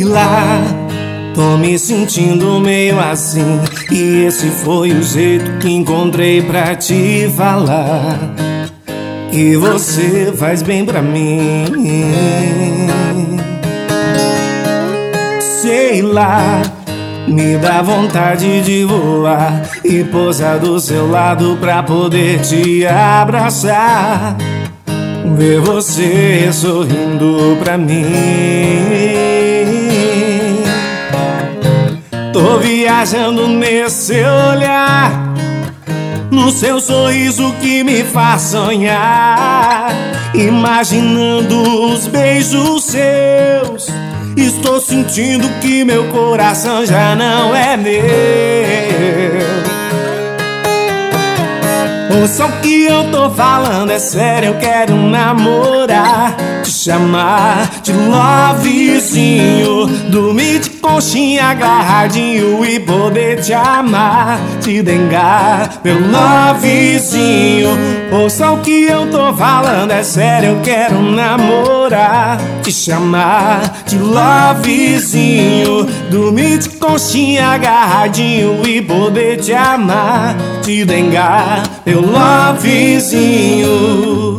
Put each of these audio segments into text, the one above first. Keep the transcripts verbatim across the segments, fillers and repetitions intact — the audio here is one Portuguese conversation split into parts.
lá, tô me sentindo meio assim, e esse foi o jeito que encontrei pra te falar que você faz bem pra mim. Sei lá, me dá vontade de voar e pousar do seu lado pra poder te abraçar, ver você sorrindo pra mim. Tô viajando nesse olhar, no seu sorriso que me faz sonhar, imaginando os beijos seus. Estou sentindo que meu coração já não é meu. Ouça o que eu tô falando, é sério, eu quero namorar, te chamar de lovezinho, dormir de conchinha agarradinho e poder te amar, te dengar, meu lovezinho. Ouça o que eu tô falando, é sério, eu quero namorar, te chamar de lovezinho, dormir de conchinha agarradinho e poder te amar, te dengar, meu lovezinho.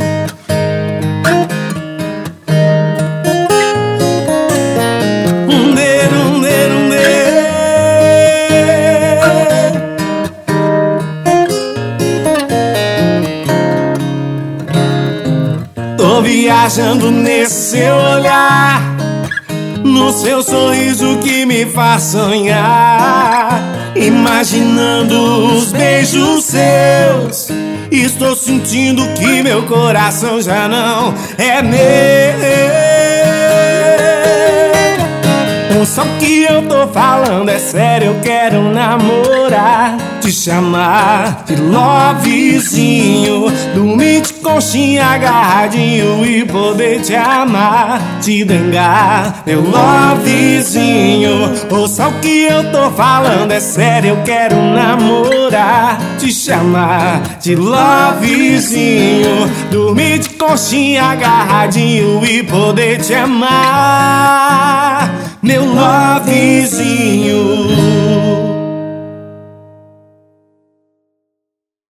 Tô viajando nesse olhar, no seu sorriso que me faz sonhar, imaginando os beijos seus. Estou sentindo que meu coração já não é meu. Ouça o que eu tô falando, é sério, eu quero namorar, te chamar de lovezinho, dormir de conchinha agarradinho e poder te amar, te dengar, meu lovezinho. Ouça o que eu tô falando, é sério, eu quero namorar, te chamar de lovezinho, dormir de conchinha agarradinho e poder te amar, meu lovezinho.